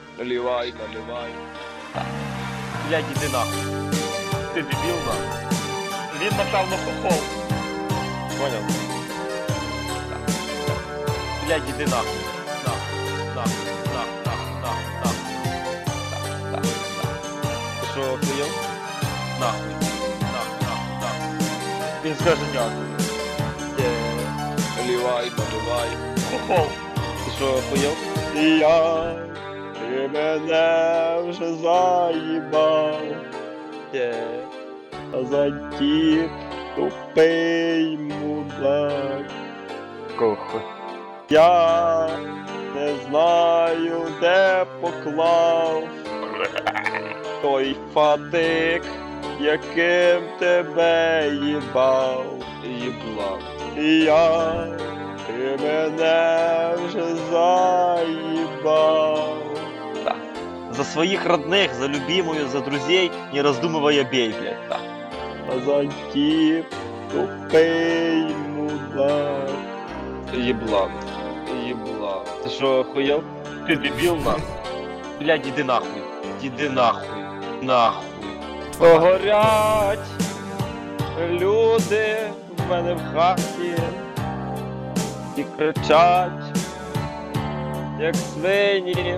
Наливай, наливай. Блядь, іди нахуй. Ти дебіл, нахуй. Він, напевно, хохол. Поняв? Блядь, іди нахуй. Нахуй. Ти що, охуєв? Нахуй. Він скаже дякую. Наливай, наливай. Хохол. Ти що, охуєв? Ти мене вже заїбав. Затіп тупий мудак. Кохо. Я не знаю, де поклав той фатик, яким тебе їбав. Їблав. Ти мене вже заїбав. За своих родных, за любимую, за друзей, не раздумывая бей, блядь. Да. Затіп тупий мудак. Їблав. Їблав. Ти що, охуєв? Ты дебил, нахуй. Блядь, иди нахуй. Иди нахуй. Нахуй. Горять люди в мене в хаті і кричать, як свині.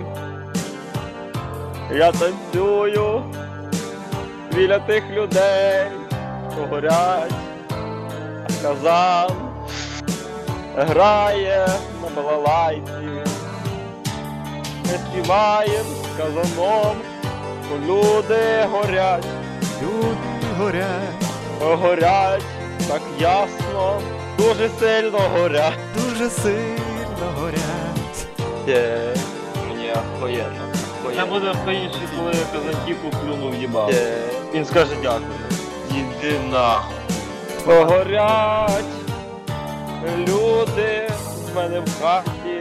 Я танцюю біля тих людей, що горять. Казан грає на балалайці. Ми співаєм з казаном, бо люди горять. Люди горять, Горять так ясно, дуже сильно горять. дуже сильно горять. Мені охуєнно. Це буде охуєнше, коли Казантіпу плюнув їбав. Є. Він скаже дякую. Іди нахуй. Горять люди в мене в хаті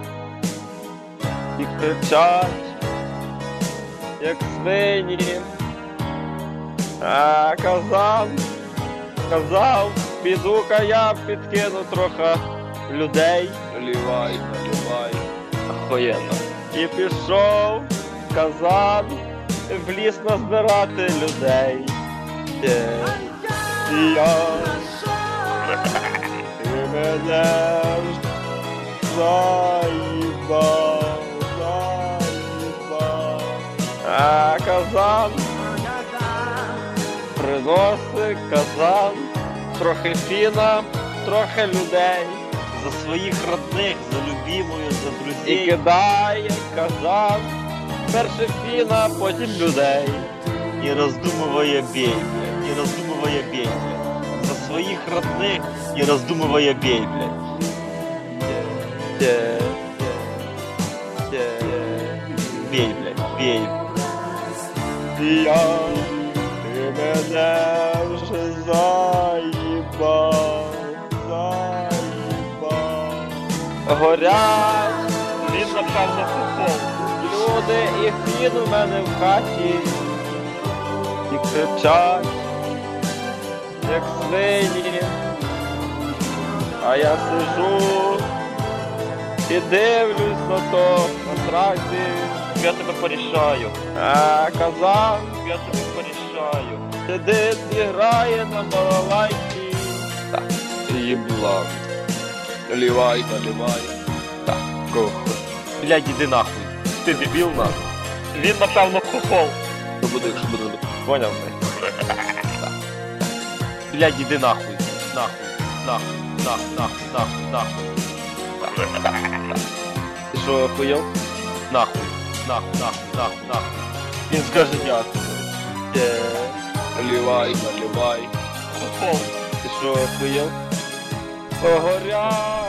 і кричать, як свині. А казав, піду-ка я підкину трохи людей. Наливай, наливай. Охуєнно. І пішов казан в ліс назбирати людей. І ти мене заїбав. А казан приносить казан, трохи фіна, трохи людей. За своих родных, за любимую, за І друзей. кидає казан, перше фіна, потім людей. Не раздумывая бей, блядь. Не раздумывая бей, блядь. За своих родных, не раздумывая бей, блядь. Бей, блядь, бей. Ти мене вже заїбав. Горять Він, напевно, хохол. люди і фін у мене в хаті. І кричать, як свині. А я сижу і дивлюсь на то на трасі. Я тебе порішаю. А казан Я тебе порішаю. сидить і грає на балалайці. Їблав. Наливай, наливай. Кохо. Блядь, іди нахуй. Ти дебіл, нахуй. Він, напевно, хохол. Що буде, якщо буде? Поняв, блядь? Блядь, іди нахуй. Нахуй. Ти що, охуєв? Нахуй. Він скаже дякую. Наливай, наливай. Хохол. Ти що, охуєв? Горять